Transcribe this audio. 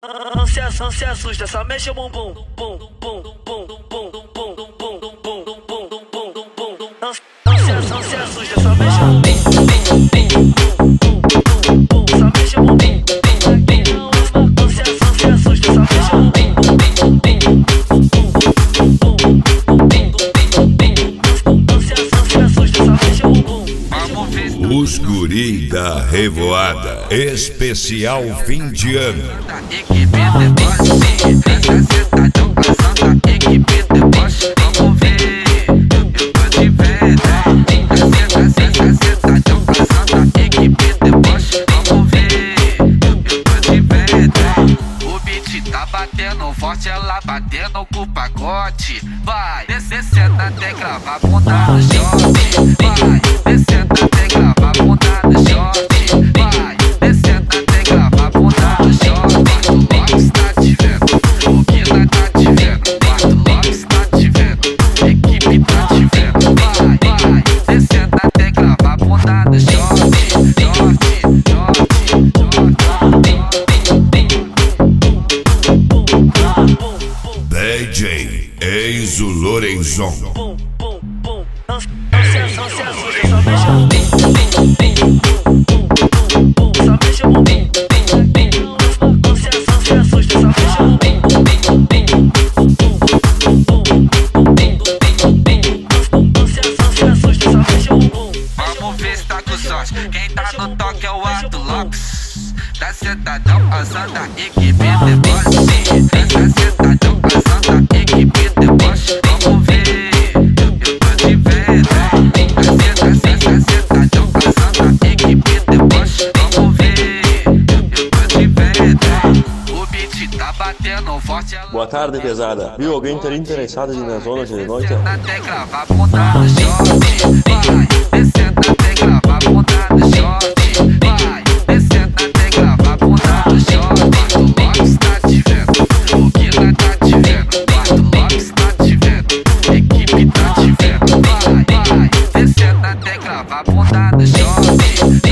Não se assusta, só mexe o bumbum, bum, bum, bum, bum, bum, bum, bum, bum, bum, bum, bum. Não se assusta, só mexe o bumbum, só mexe o bumbum. Não se assusta, só mexe o bumbum. Não se assusta, só mexe o bumbum. Os guri da Revoada, especial fim de ano. Equipe deboche, essa sentadão passando a equipe deboche. Vamos ver, eu tô de velha. Essa sentadão passando a equipe deboche. Vamos ver, eu tô de velha. O beat tá batendo forte, ela batendo com o pacote. Vai, descendo até gravar a bunda no short. Vai, descendo até gravar a bunda no short. Vai, descendo até gravar a bunda no short. Lopes tá te vendo, o Guina tá te vendo, Quarto Lopes tá te vendo, equipe tá te vendo. Vai, descendo até gravar a bunda no short. DJ Enzo Lorenzon. Não se assusta, só mexe o bumbum, só mexe o bumbum. Não se assusta, só mexe o bumbum. Não se assusta, só mexe o bumbum. Vamos ver se tá com sorte. Quem tá no toque é o Arthur Lopes. Tá sentadão passando a equipe deboche. Essa sentadão passando a equipe deboche. Vamos ver, eu tô de velha. Essa sentadão passando a equipe deboche. Vamos ver, eu tô de velha. O beat tá batendo forte. Boa tarde, pesada. Viu alguém ter interessado em ir na zona de noite? Descendo até gravar a bunda no short. Vai, descendo até gravar a bunda no short. Vai, descendo até gravar a bunda no short. Quarto Lopes tá te vendo, o Guina tá te vendo, Quarto Lopes tá te vendo, equipe tá te vendo. Vai, descendo até gravar a bunda no short.